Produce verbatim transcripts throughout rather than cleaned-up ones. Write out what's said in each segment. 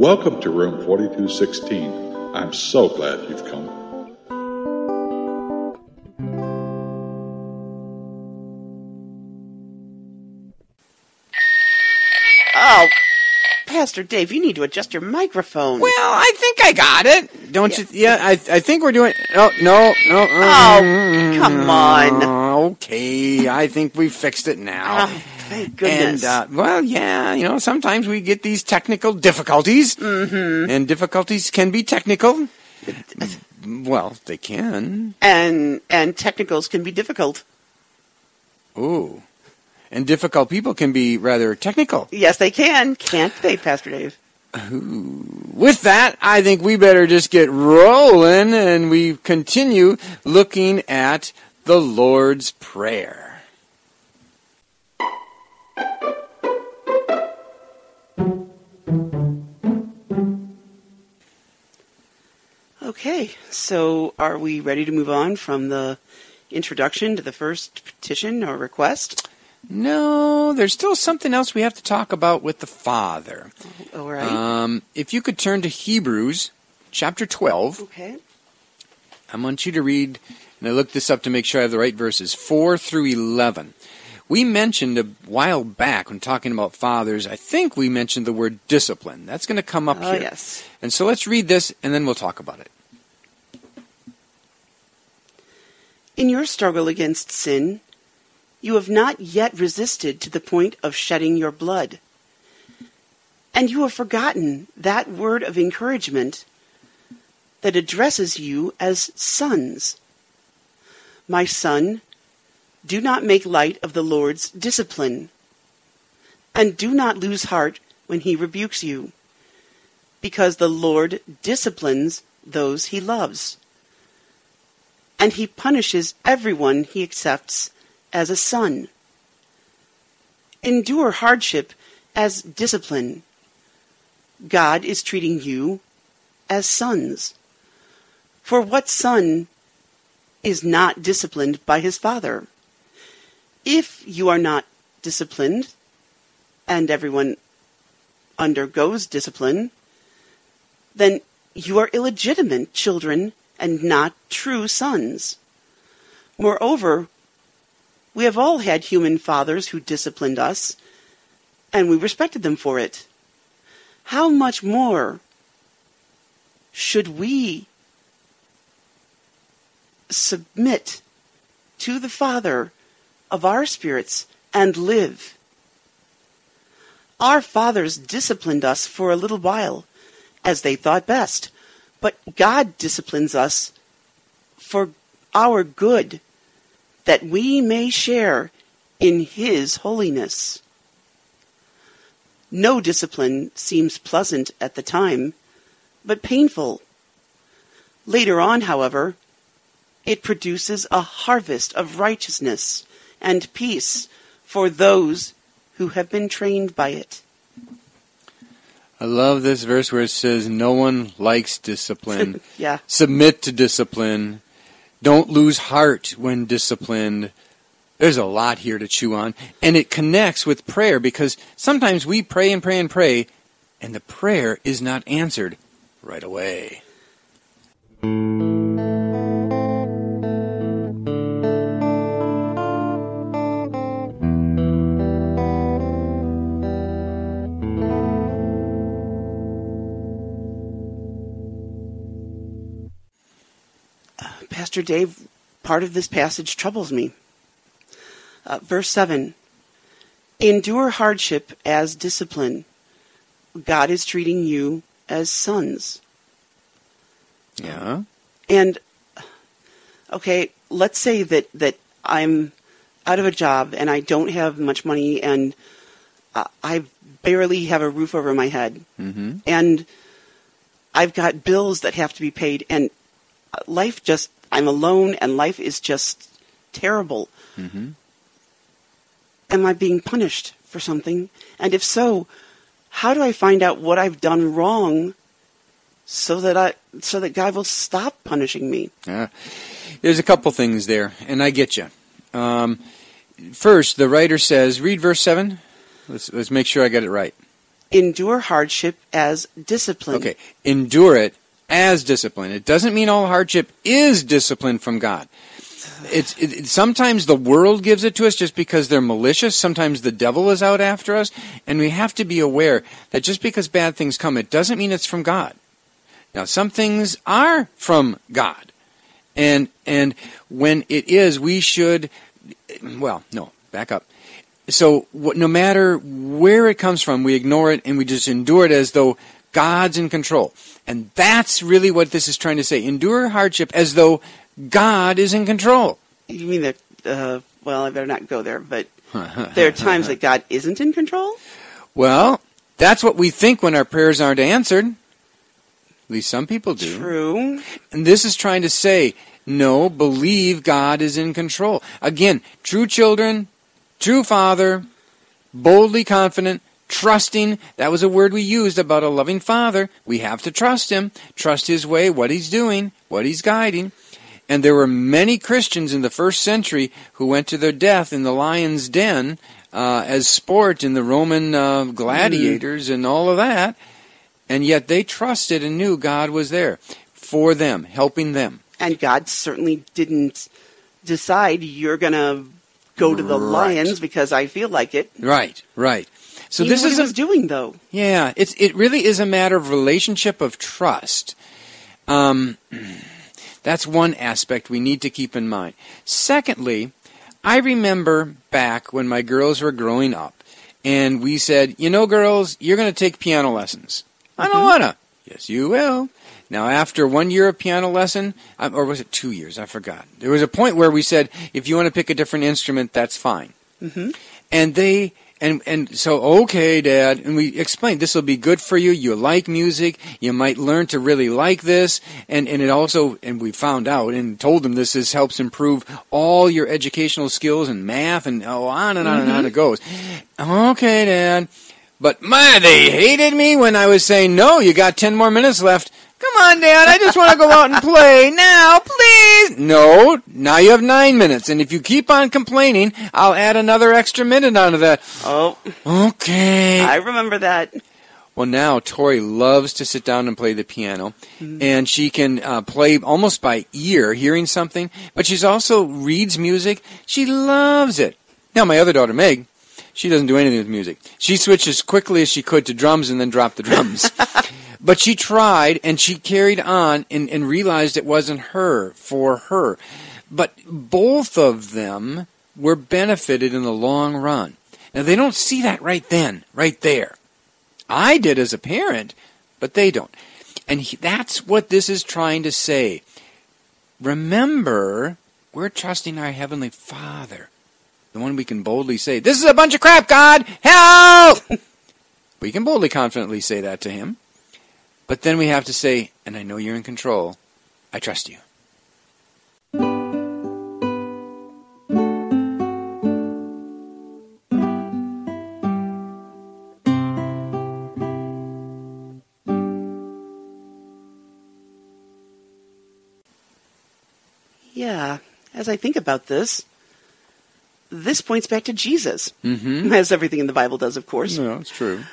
Welcome to room forty-two sixteen. I'm so glad you've come. Oh, Pastor Dave, you need to adjust your microphone. Well, I think I got it. Don't yeah. you? Yeah, I I think we're doing. No, no, no. Oh, come on. Okay, I think we fixed it now. Oh, thank goodness. And uh, well, yeah, you know, sometimes we get these technical difficulties, mm-hmm. and difficulties can be technical. Well, they can. And and technicals can be difficult. Ooh. And difficult people can be rather technical. Yes, they can. Can't they, Pastor Dave? With that, I think we better just get rolling and we continue looking at the Lord's Prayer. Okay, so are we ready to move on from the introduction to the first petition or request? No, there's still something else we have to talk about with the Father. All right. Um, if you could turn to Hebrews chapter twelve. Okay. I want you to read, and I looked this up to make sure I have the right verses, four through eleven. We mentioned a while back when talking about fathers, I think we mentioned the word discipline. That's going to come up oh, here. Yes. And so let's read this, and then we'll talk about it. In your struggle against sin, you have not yet resisted to the point of shedding your blood. And you have forgotten that word of encouragement that addresses you as sons. My son, do not make light of the Lord's discipline, and do not lose heart when he rebukes you, because the Lord disciplines those he loves, and he punishes everyone he accepts as a son. Endure hardship as discipline. God is treating you as sons. For what son is not disciplined by his father? If you are not disciplined, and everyone undergoes discipline, then you are illegitimate children and not true sons. Moreover, we have all had human fathers who disciplined us, and we respected them for it. How much more should we submit to the Father of our spirits and live? Our fathers disciplined us for a little while, as they thought best, but God disciplines us for our good, that we may share in his holiness. No discipline seems pleasant at the time, but painful. Later on, however, it produces a harvest of righteousness and peace for those who have been trained by it. I love this verse where it says, no one likes discipline. Yeah. Submit to discipline. Don't lose heart when disciplined. There's a lot here to chew on. And it connects with prayer because sometimes we pray and pray and pray, and the prayer is not answered right away. Pastor Dave, part of this passage troubles me. Uh, verse seven, endure hardship as discipline. God is treating you as sons. Yeah. And, okay, let's say that, that I'm out of a job and I don't have much money and uh, I barely have a roof over my head. Mm-hmm. And I've got bills that have to be paid and life just, I'm alone and life is just terrible. Mm-hmm. Am I being punished for something? And if so, how do I find out what I've done wrong so that I so that God will stop punishing me? Yeah. There's a couple things there, and I get you. Um, first, the writer says, read verse seven. Let's let's make sure I get it right. endure hardship as discipline. Okay, endure it as discipline. It doesn't mean all hardship is discipline from God. It's it, it, sometimes the world gives it to us just because they're malicious. Sometimes the devil is out after us, and we have to be aware that just because bad things come, it doesn't mean it's from God. Now, some things are from God, and and when it is, we should. Well, no, back up. So what, no matter where it comes from, we ignore it and we just endure it as though God's in control. And that's really what this is trying to say. Endure hardship as though God is in control. You mean that, uh, well, I better not go there, but there are times that God isn't in control? Well, that's what we think when our prayers aren't answered. At least some people do. True. And this is trying to say, no, believe God is in control. Again, true children, true father, boldly confident, trusting. That was a word we used about a loving father. We have to trust him, trust his way, what he's doing, what he's guiding. And there were many Christians in the first century who went to their death in the lion's den uh, as sport in the Roman uh, gladiators mm. and all of that. And yet they trusted and knew God was there for them, helping them. And God certainly didn't decide you're going to go to the right. lions because I feel like it. Right, right. So he this knew what is he was doing, though. Yeah, it's it really is a matter of relationship of trust. Um, that's one aspect we need to keep in mind. Secondly, I remember back when my girls were growing up, and we said, you know, girls, you're going to take piano lessons. Mm-hmm. I don't want to. Yes, you will. Now, after one year of piano lesson, or was it two years? I forgot. There was a point where we said, if you want to pick a different instrument, that's fine. Mm-hmm. And they, and and so, okay, Dad, and we explained, this will be good for you. You like music. You might learn to really like this. And, and it also, and we found out and told them this is, helps improve all your educational skills and math and oh, on and on mm-hmm. and on it goes. Okay, Dad. But, man, they hated me when I was saying, no, you got ten more minutes left. Come on, Dad, I just want to go out and play now, please. No, now you have nine minutes, and if you keep on complaining, I'll add another extra minute onto that. Oh. Okay. I remember that. Well, now Tori loves to sit down and play the piano, mm-hmm. and she can uh, play almost by ear, hearing something, but she's also reads music. She loves it. Now, my other daughter, Meg, she doesn't do anything with music. She switched as quickly as she could to drums and then dropped the drums. But she tried, and she carried on and, and realized it wasn't her, for her. But both of them were benefited in the long run. Now, they don't see that right then, right there. I did as a parent, but they don't. And he, that's what this is trying to say. Remember, we're trusting our Heavenly Father, the one we can boldly say, this is a bunch of crap, God! Help! We can boldly, confidently say that to Him. But then we have to say, and I know you're in control, I trust you. Yeah, as I think about this, this points back to Jesus, mm-hmm. as everything in the Bible does, of course. No, it's true.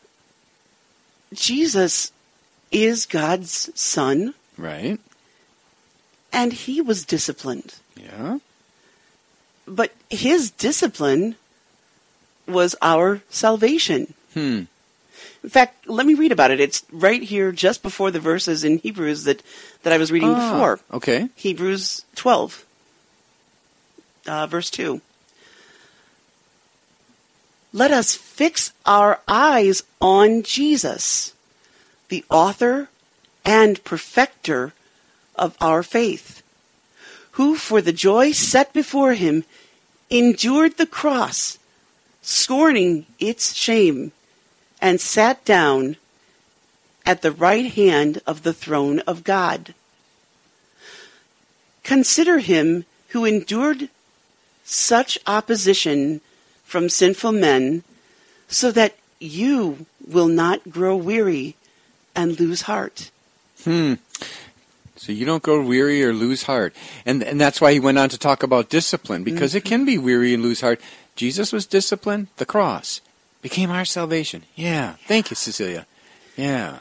Jesus is God's son. Right. And he was disciplined. Yeah. But his discipline was our salvation. Hmm. In fact, let me read about it. It's right here just before the verses in Hebrews that, that I was reading ah, before. Okay. Hebrews twelve, uh, verse two. Let us fix our eyes on Jesus, the author and perfecter of our faith, who for the joy set before him endured the cross, scorning its shame, and sat down at the right hand of the throne of God. Consider him who endured such opposition from sinful men, so that you will not grow weary and lose heart. Hmm. So you don't grow weary or lose heart. And and that's why he went on to talk about discipline, because mm-hmm. it can be weary and lose heart. Jesus was disciplined, the cross. became our salvation. Yeah. Thank you, Cecilia. Yeah.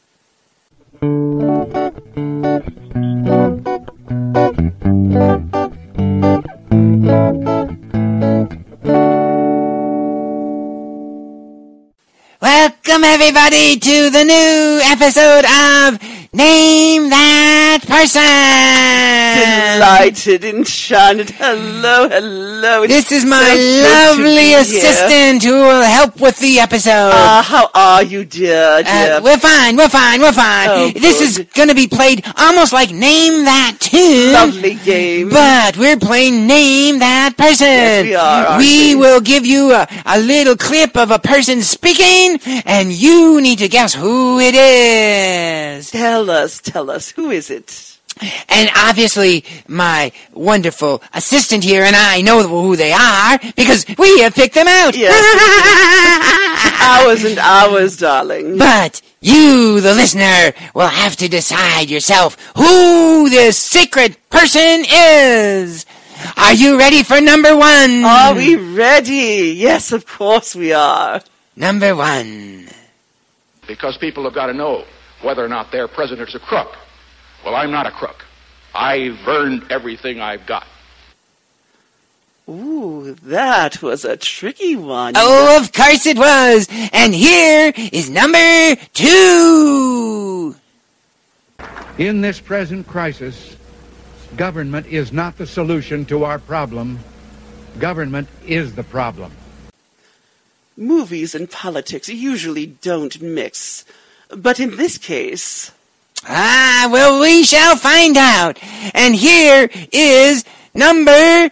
Welcome, everybody, to the new episode of Name That Person. Delighted, enchanted. Hello, hello. It's This is my so good lovely to be here. assistant who will help with the episode. Ah, how are you, dear, dear? Uh, we're fine, we're fine, we're fine. Oh, this good. is going to be played almost like Name That Tune. Lovely game. But we're playing Name That Person. Yes, we are, aren't We we? will give you a, a little clip of a person speaking, and you need to guess who it is. Tell us, tell us, who is it? And obviously, my wonderful assistant here and I know who they are because we have picked them out. Yes. Hours and hours, darling. But you, the listener, will have to decide yourself who this secret person is. Are you ready for number one? Are we ready? Yes, of course we are. Number one. Because people have got to know whether or not their president's a crook. Well, I'm not a crook. I've earned everything I've got. Ooh, that was a tricky one. Oh, of course it was. And here is number two. In this present crisis, government is not the solution to our problem. Government is the problem. Movies and politics usually don't mix. But in this case... Ah, well, we shall find out. And here is number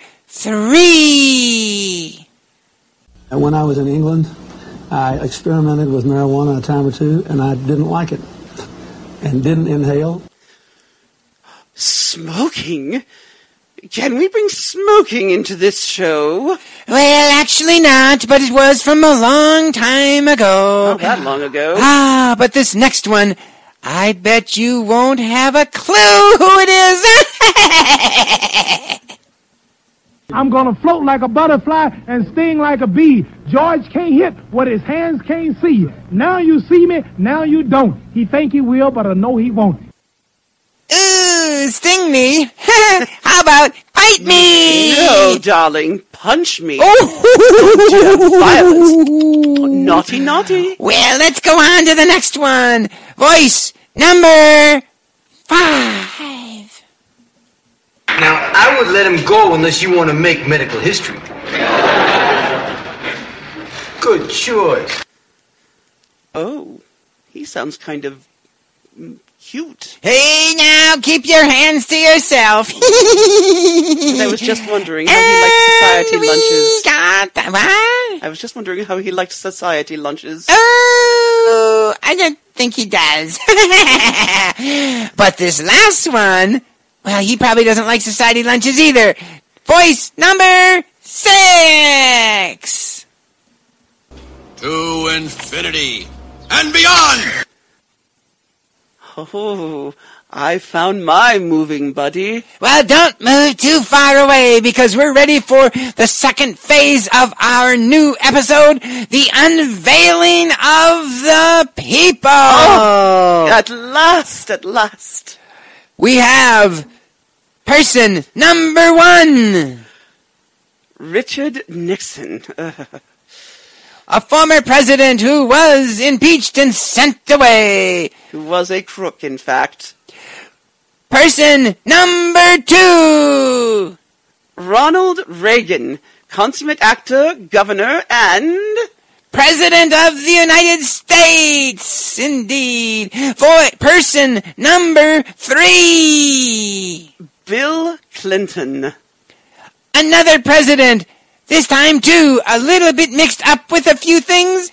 three. When I was in England, I experimented with marijuana a time or two, and I didn't like it, and didn't inhale. Smoking? Can we bring smoking into this show? Well, actually not, but it was from a long time ago. Not that long ago. Ah, but this next one, I bet you won't have a clue who it is. I'm gonna float like a butterfly and sting like a bee. George can't hit what his hands can't see. Now you see me, now you don't. He think he will, but I know he won't. Ooh, sting me. How about bite me? No, darling. Punch me. Oh, Violence. Naughty, naughty. Well, let's go on to the next one. Voice number five. Now, I would let him go unless you want to make medical history. Good choice. Oh, he sounds kind of mm, cute. Hey, now, keep your hands to yourself. I was just wondering how he liked society And we lunches. got that. What? I was just wondering how he liked society lunches. Oh, I don't think he does. But this last one, well, he probably doesn't like society lunches either. Voice number six. To infinity and beyond! Oh, I found my moving buddy. Well, don't move too far away because we're ready for the second phase of our new episode, the unveiling of the people. Oh, at last, at last. We have person number one. Richard Nixon. A former president who was impeached and sent away. Who was a crook, in fact. Person number two. Ronald Reagan, consummate actor, governor, and... President of the United States, indeed. For person number three. Bill Clinton. Another president. This time, too, a little bit mixed up with a few things.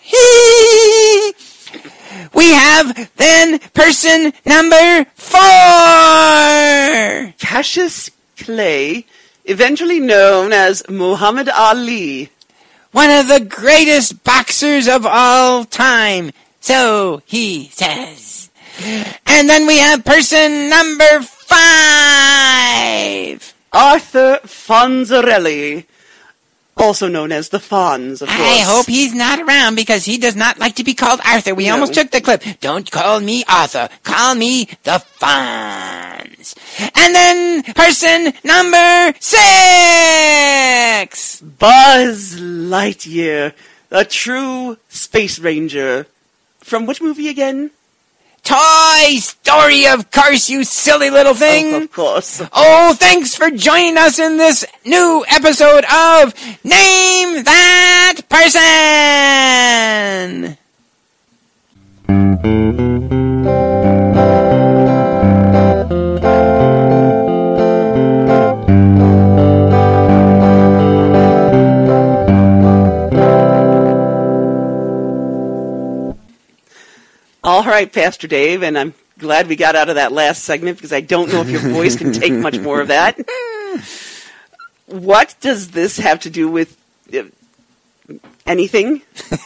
We have, then, person number four. Cassius Clay, eventually known as Muhammad Ali. One of the greatest boxers of all time. So he says. And then we have person number five. Arthur Fonzarelli. Also known as the Fonz, of course. I hope he's not around because he does not like to be called Arthur. We No. almost took the clip. Don't call me Arthur. Call me the Fonz. And then person number six. Buzz Lightyear, a true space ranger. From which movie again? Toy Story, of course, you silly little thing. Oh, of course. Oh, thanks for joining us in this new episode of Name That Person. All right, Pastor Dave, and I'm glad we got out of that last segment because I don't know if your voice can take much more of that. What does this have to do with uh, anything?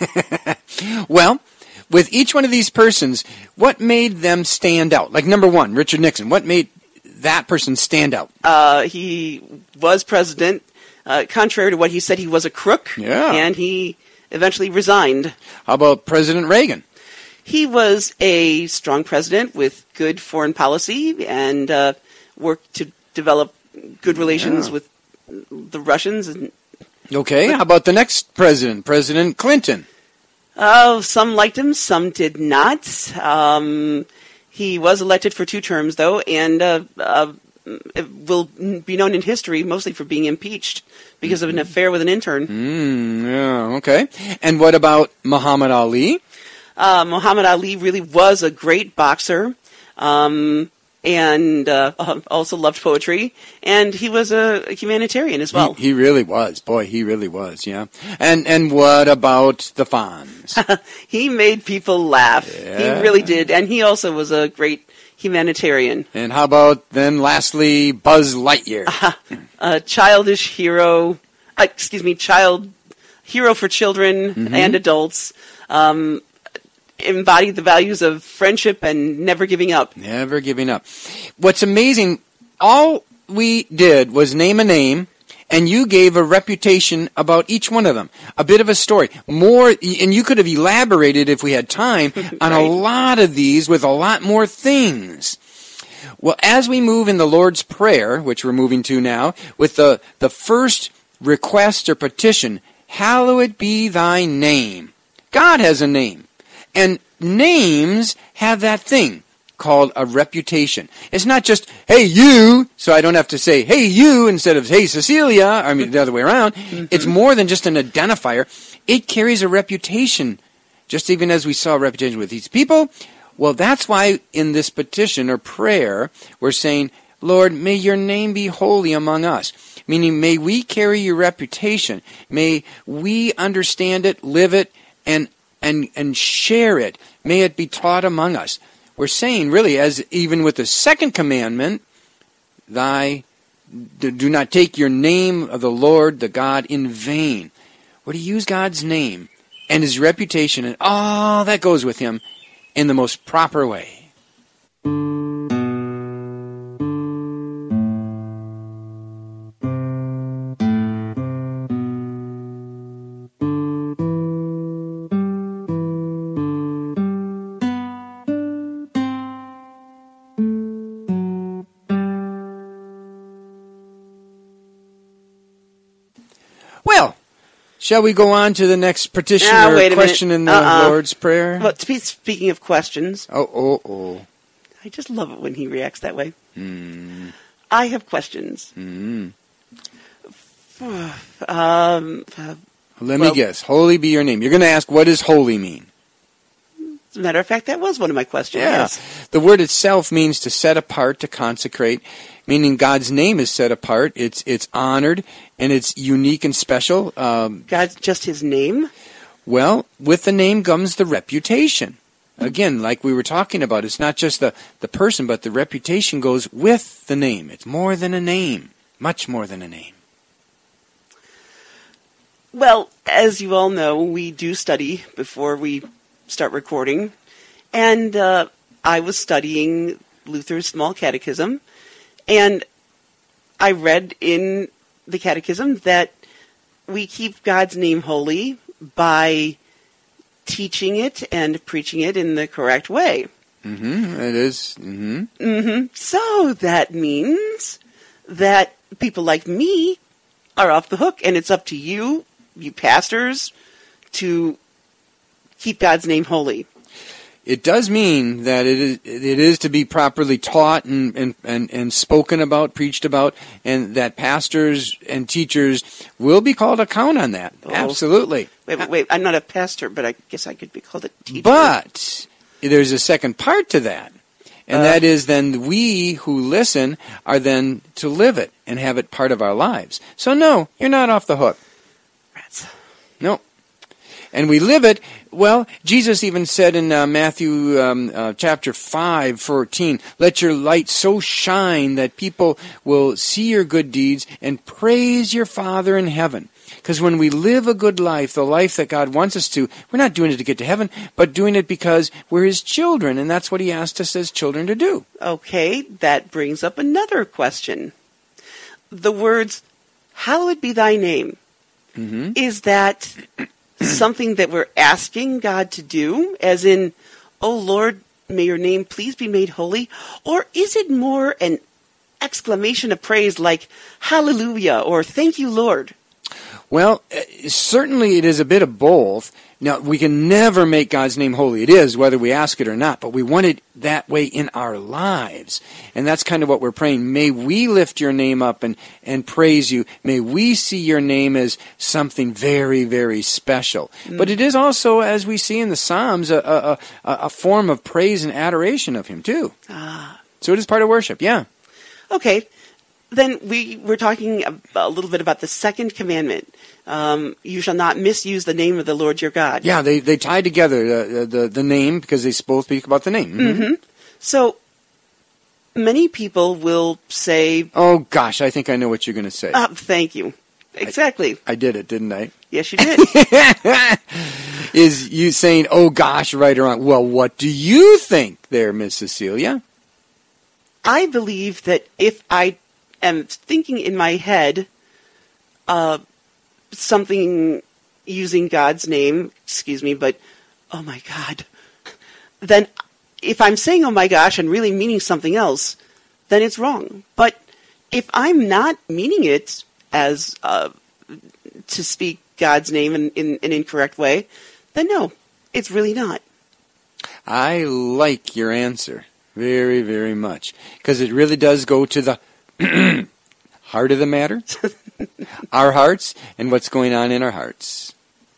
Well, with each one of these persons, what made them stand out? Like number one, Richard Nixon. What made that person stand out? Uh, he was president. Uh, contrary to what he said, he was a crook. Yeah. And he eventually resigned. How about President Reagan? He was a strong president with good foreign policy and uh, worked to develop good relations Yeah. with the Russians. And, Okay, how about the next president, President Clinton? oh, some liked him, some did not. Um, he was elected for two terms, though, and uh, uh, it will be known in history mostly for being impeached because of an affair with an intern. Mm, yeah, okay. And what about Muhammad Ali? Uh, Muhammad Ali really was a great boxer, um, and uh, also loved poetry, and he was a humanitarian as well. He, he really was. Boy, he really was, yeah. And and what about the Fonz? He made people laugh. Yeah. He really did, and he also was a great humanitarian. And how about, then lastly, Buzz Lightyear? A childish hero, uh, excuse me, child hero for children Mhm. and adults. Um, embodied the values of friendship and never giving up. Never giving up. What's amazing, all we did was name a name, and you gave a reputation about each one of them. A bit of a story. More, and you could have elaborated if we had time on a Right. lot of these with a lot more things. Well, as we move in the Lord's Prayer, which we're moving to now, with the, the first request or petition, hallowed be thy name. God has a name. And names have that thing called a reputation. It's not just, hey, you, so I don't have to say, hey, you, instead of, hey, Cecilia, I mean, the other way around. Mm-hmm. It's more than just an identifier. It carries a reputation, just even as we saw a reputation with these people. Well, that's why in this petition or prayer, we're saying, Lord, may your name be holy among us. Meaning, may we carry your reputation. May we understand it, live it, and and and share it. May it be taught among us. We're saying, really, as even with the second commandment, thy do not take your name of the Lord, the God, in vain. We're to use God's name and his reputation and all that goes with him in the most proper way. Well, shall we go on to the next petition Ah, or wait a question minute. in the Uh-uh. Lord's Prayer? Well, spe- speaking of questions, Oh, oh, oh. I just love it when he reacts that way. Hmm. I have questions. Hmm. Um, uh, Let Well- me guess. Holy be your name. You're going to ask, what does holy mean? as a matter of fact, that was one of my questions. Yes. The word itself means to set apart, to consecrate, meaning God's name is set apart. It's it's honored, and it's unique and special. Um, God's just his name. well, with the name comes the reputation. Again, like we were talking about, it's not just the, the person, but the reputation goes with the name. It's more than a name, much more than a name. Well, as you all know, we do study before we start recording. And uh, I was studying Luther's Small Catechism. And I read in the Catechism that we keep God's name holy by teaching it and preaching it in the correct way. Mm-hmm. It is. Mm-hmm. Mm-hmm. So that means that people like me are off the hook, and it's up to you, you pastors, to keep God's name holy. It does mean that it is, it is to be properly taught and, and, and, and spoken about, preached about, and that pastors and teachers will be called to account on that. Oh. Absolutely. Wait, wait, wait, I'm not a pastor, but I guess I could be called a teacher. But there's a second part to that, and uh, that is then we who listen are then to live it and have it part of our lives. So no, you're not off the hook. Rats. No. And we live it. Well, Jesus even said in uh, Matthew um, uh, chapter five, fourteen, let your light so shine that people will see your good deeds and praise your Father in heaven. Because when we live a good life, the life that God wants us to, we're not doing it to get to heaven, but doing it because we're His children, and that's what He asked us as children to do. Okay, that brings up another question. The words, hallowed be thy name, mm-hmm. is that something that we're asking God to do, as in, oh Lord, may your name please be made holy? Or is it more an exclamation of praise like, hallelujah, or thank you, Lord? Well, certainly it is a bit of both. Now, we can never make God's name holy. It is, whether we ask it or not, but we want it that way in our lives. And that's kind of what we're praying. May we lift your name up and, and praise you. May we see your name as something very, very special. Mm. But it is also, as we see in the Psalms, a, a, a, a form of praise and adoration of Him, too. Ah. So it is part of worship, yeah. Okay. Then we were talking a, a little bit about the second commandment. Um, you shall not misuse the name of the Lord your God. Yeah, they, they tie together the, the, the name because they both speak about the name. Mm-hmm. Mm-hmm. So many people will say... Oh, gosh, I think I know what you're going to say. Uh, thank you. Exactly. I, I did it, didn't I? Yes, you did. Is you saying, oh, gosh, right or wrong? Well, what do you think there, Miss Cecilia? I believe that if I am thinking in my head uh, something using God's name, excuse me, but, oh, my God, then if I'm saying, oh, my gosh, and really meaning something else, then it's wrong. But if I'm not meaning it as uh, to speak God's name in, in an incorrect way, then no, it's really not. I like your answer very, very much, because it really does go to the heart of the matter, our hearts, and what's going on in our hearts.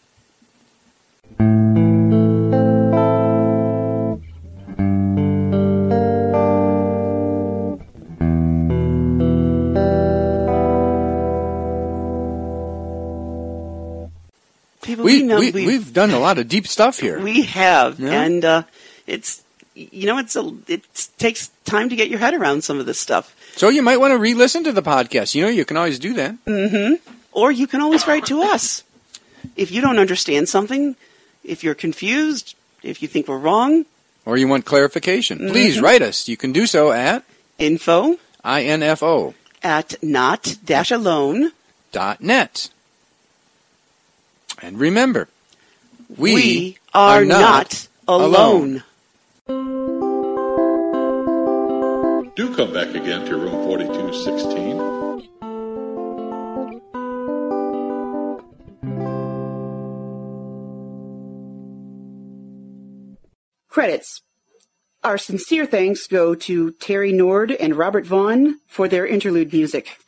People, we, we know we, we've, we've done a lot of deep stuff here. We have, yeah. and uh, it's you know it's a, it takes time to get your head around some of this stuff. So you might want to re-listen to the podcast. You know, you can always do that. Mm-hmm. Or you can always write to us if you don't understand something, if you're confused, if you think we're wrong, or you want clarification. Mm-hmm. Please write us. You can do so at info I N F O at not dash alone dot net. And remember, we, we are, are not, not alone. alone. Do come back again to room forty-two sixteen. Credits. Our sincere thanks go to Terry Nord and Robert Vaughn for their interlude music.